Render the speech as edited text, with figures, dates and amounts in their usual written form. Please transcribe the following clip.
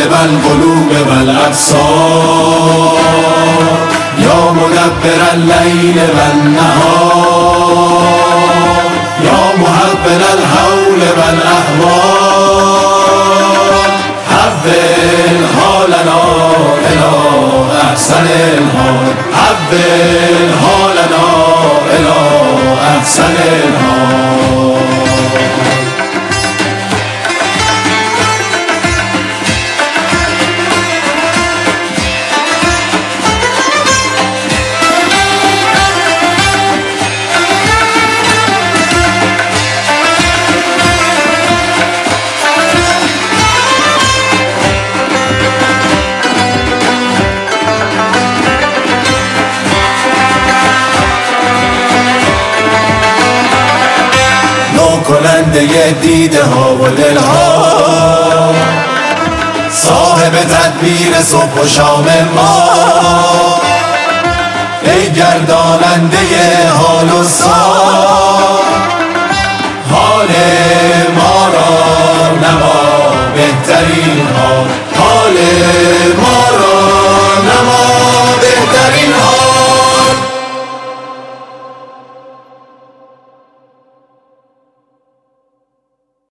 غالب القلوب و الابصار یا مدبر اللیل و النهار یا محول الحول و الاحوال حول حالنا الى احسن الحال حول حالنا الى احسن الحال. کننده دیده ها و دل ها صاحب تدبیر صبح و شام ما ای گرداننده حال و سار حال ما را نما بهترین حال حال ما